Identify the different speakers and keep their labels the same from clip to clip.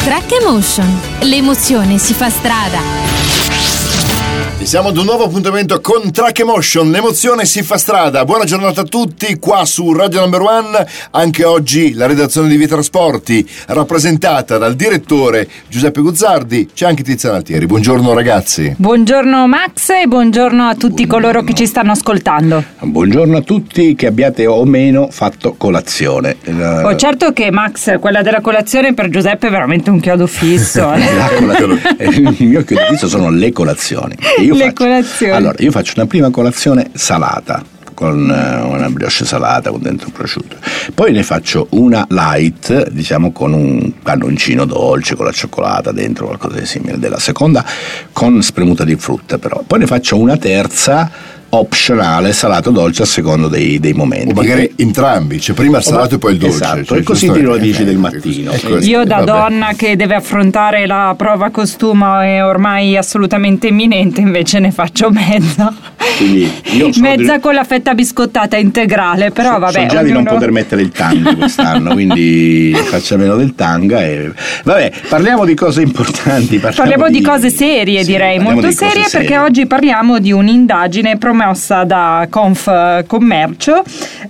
Speaker 1: Track Emotion. L'emozione si fa strada.
Speaker 2: Siamo ad un nuovo appuntamento con Track Emotion, l'emozione si fa strada. Buona giornata a tutti, qua su Radio Number One. Anche oggi la redazione di Via Trasporti, rappresentata dal direttore Giuseppe Guzzardi. C'è anche Tiziana Altieri. Buongiorno ragazzi.
Speaker 3: Buongiorno Max e buongiorno a tutti coloro che ci stanno ascoltando.
Speaker 4: Buongiorno a tutti che abbiate o meno fatto colazione.
Speaker 3: Certo che Max, quella della colazione per Giuseppe è veramente un chiodo fisso.
Speaker 4: Il mio chiodo fisso sono le colazioni.
Speaker 3: Colazioni.
Speaker 4: Allora, io faccio una prima colazione salata, con una brioche salata con dentro un prosciutto. Poi ne faccio una light, diciamo con un cannoncino dolce con la cioccolata dentro, qualcosa di simile della seconda, con spremuta di frutta però. Poi ne faccio una terza opzionale, salato dolce a secondo dei momenti.
Speaker 2: O magari entrambi, cioè prima il salato e poi il dolce.
Speaker 4: Esatto,
Speaker 2: cioè,
Speaker 4: e così ti lo dici del mattino.
Speaker 3: Io da donna che deve affrontare la prova costume è ormai assolutamente imminente, invece ne faccio mezza.
Speaker 4: Quindi io
Speaker 3: mezza con la fetta biscottata integrale, però vabbè.
Speaker 4: So già di non poter mettere il tanga quest'anno, quindi faccio meno del tanga e vabbè, parliamo di cose importanti. Parliamo
Speaker 3: di cose serie, sì, direi, molto serie, perché oggi parliamo di un'indagine promossa da Confcommercio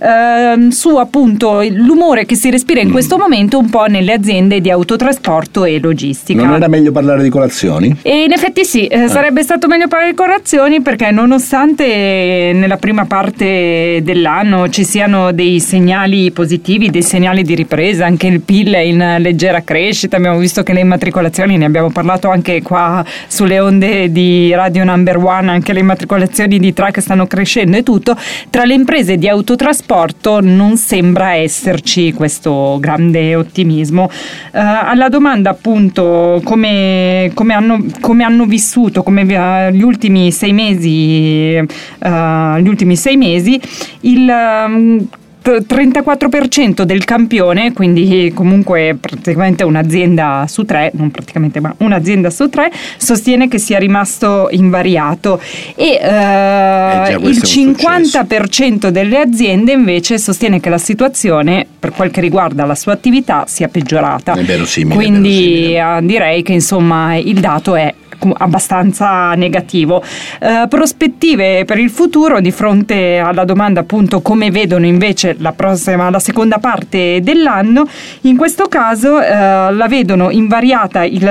Speaker 3: su appunto l'umore che si respira in questo momento un po' nelle aziende di autotrasporto e logistica.
Speaker 4: Non era meglio parlare di colazioni?
Speaker 3: E in effetti sì, sarebbe stato meglio parlare di colazioni, perché nonostante nella prima parte dell'anno ci siano dei segnali positivi, dei segnali di ripresa, anche il PIL è in leggera crescita, abbiamo visto che le immatricolazioni, ne abbiamo parlato anche qua sulle onde di Radio Number One, anche le immatricolazioni di track stanno crescendo e tutto, tra le imprese di autotrasporto non sembra esserci questo grande ottimismo. Alla domanda appunto come hanno vissuto gli ultimi 6 mesi il 34% del campione, quindi comunque praticamente un'azienda su 3, non praticamente ma un'azienda su 3, sostiene che sia rimasto invariato e il 50% delle aziende invece sostiene che la situazione per quel che riguarda la sua attività sia peggiorata.
Speaker 4: È verosimile,
Speaker 3: quindi direi che insomma il dato è abbastanza negativo. Prospettive per il futuro, di fronte alla domanda appunto come vedono invece la seconda parte dell'anno, in questo caso la vedono invariata il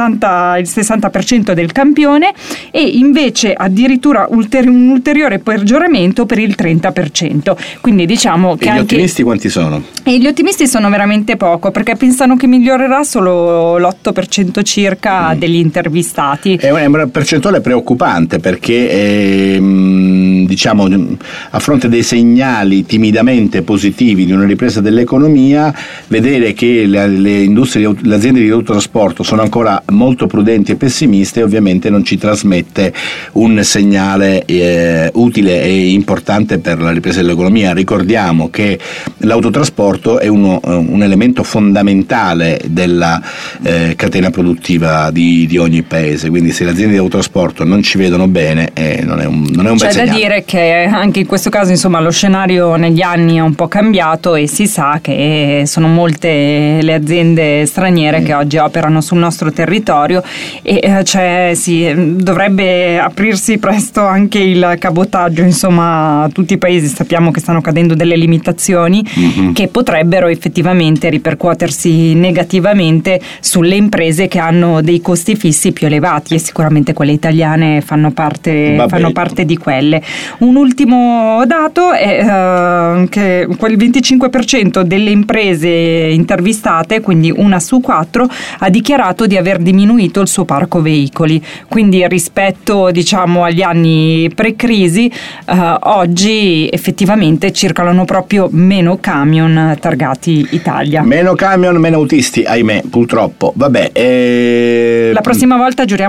Speaker 3: 60% del campione e invece addirittura un ulteriore peggioramento per il 30%. Quindi diciamo che
Speaker 4: gli ottimisti quanti sono?
Speaker 3: E gli ottimisti sono veramente poco, perché pensano che migliorerà solo l'8% circa degli intervistati.
Speaker 4: È una percentuale preoccupante, perché diciamo a fronte dei segnali timidamente positivi di una ripresa dell'economia, vedere che le aziende di autotrasporto sono ancora molto prudenti e pessimiste ovviamente non ci trasmette un segnale utile e importante per la ripresa dell'economia. Ricordiamo che l'autotrasporto è un elemento fondamentale della catena produttiva di ogni paese, quindi se le aziende di autotrasporto non ci vedono bene non è un bel segnale.
Speaker 3: C'è da dire che anche in questo caso insomma lo scenario negli anni è un po' cambiato e si sa che sono molte le aziende straniere che oggi operano sul nostro territorio e dovrebbe aprirsi presto anche il cabotaggio, insomma tutti i paesi sappiamo che stanno cadendo delle limitazioni che potrebbero effettivamente ripercuotersi negativamente sulle imprese che hanno dei costi fissi più elevati, e sicuramente quelle italiane fanno parte di quelle. Un ultimo dato è che quel 25% delle imprese intervistate, quindi 1 su 4, ha dichiarato di aver diminuito il suo parco veicoli, quindi rispetto diciamo agli anni pre-crisi oggi effettivamente circolano proprio meno camion targati Italia.
Speaker 4: Meno camion, meno autisti, ahimè, purtroppo. Vabbè.
Speaker 3: La prossima volta giuriamo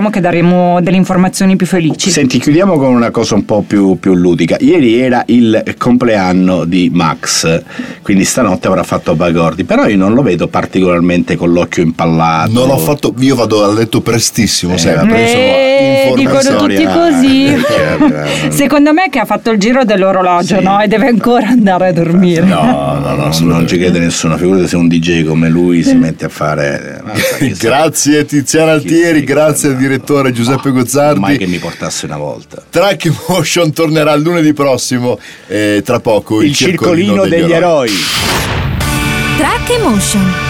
Speaker 3: speriamo che daremo delle informazioni più felici.
Speaker 4: Senti, chiudiamo con una cosa un po' più ludica. Ieri era il compleanno di Max, quindi stanotte avrà fatto bagordi, però io non lo vedo particolarmente con l'occhio impallato.
Speaker 2: Non ho fatto, io vado a letto prestissimo,
Speaker 3: dicono tutti così. Secondo me che ha fatto il giro dell'orologio, no? E deve ancora andare a dormire.
Speaker 4: No, non ci crede nessuno, figurati se un DJ come lui si mette a fare.
Speaker 2: Grazie Tiziana Altieri, grazie al direttore Giuseppe Gozzardi.
Speaker 4: Mai che mi portasse una volta.
Speaker 2: Track Emotion tornerà lunedì prossimo, tra poco
Speaker 4: il circolino degli eroi.
Speaker 1: Track Emotion.